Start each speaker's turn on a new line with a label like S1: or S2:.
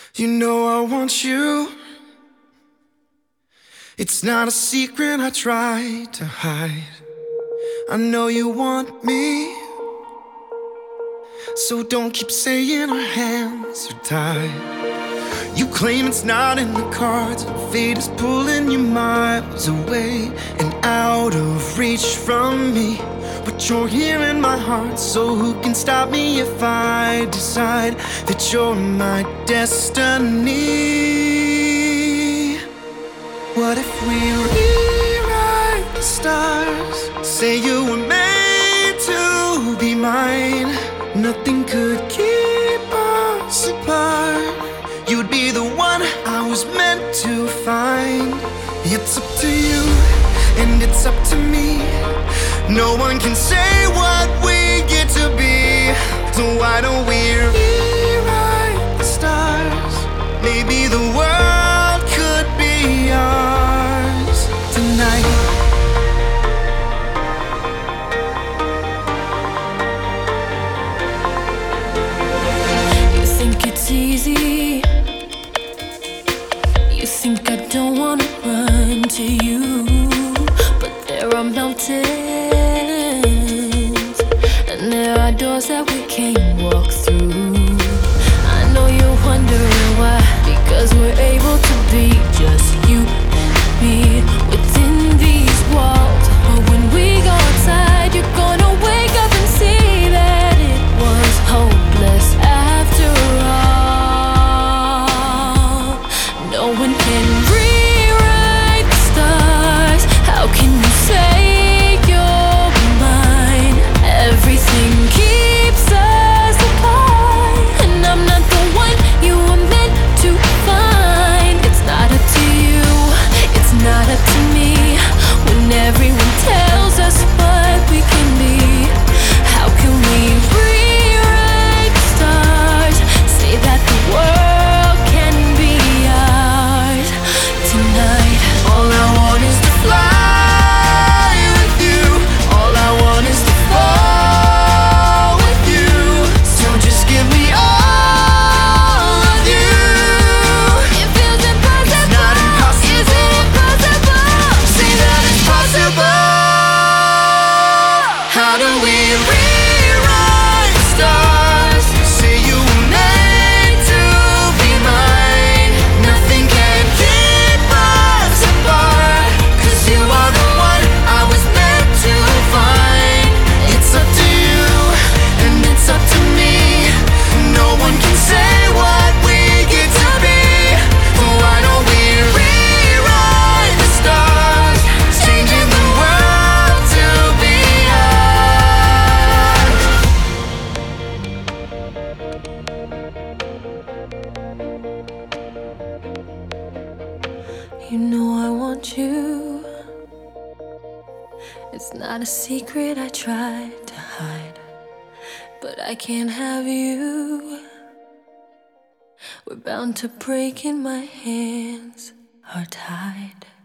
S1: You know I want you. It's not a secret I try to hide. I know you want me, so don't keep saying our hands are tied. You claim it's not in the cards, and fate is pulling you miles away and out of reach from me. But you're here in my heart, so who can stop me if I decide that you're my destiny? What if we rewrite the stars? Say you were made to be mine. Nothing could keep us apart. You'd be the one I was meant to find. It's up to you, and it's up to me. No one can say what we get to be. So why don't we rewrite the stars? Maybe the world could be ours tonight.
S2: You think it's easy. You think I don't wanna run to you, but there are mountains and there are doors that we can't walk through. I know you're wondering why, because we're able to be just you and me within these walls. But when we go outside, you're gonna wake up and see that it was hopeless after all. No one can rewrite the stars. How can you say you're mine? Everything keeps us apart, and I'm not the one you were meant to find. It's not up to you, it's not up to me. When everyone tells us what we can be, how can we rewrite the stars? Say that the world can be ours tonight.
S1: All I want is to fly with you. All I want is to fall with you. So just give me all of you.
S2: It feels impossible.
S1: It's not impossible.
S2: Is it impossible?
S1: Say that it's possible. How do we rewrite the stars? Say you were made to be mine. Nothing can keep us apart, 'cause you are the one I was meant to find. It's up to you, and it's up to me. No one can say what we get to be. Why don't we rewrite the stars? Changing the world to be ours.
S2: You know I want you. It's not a secret I tried to hide, but I can't have you. We're bound to break and my hands are tied.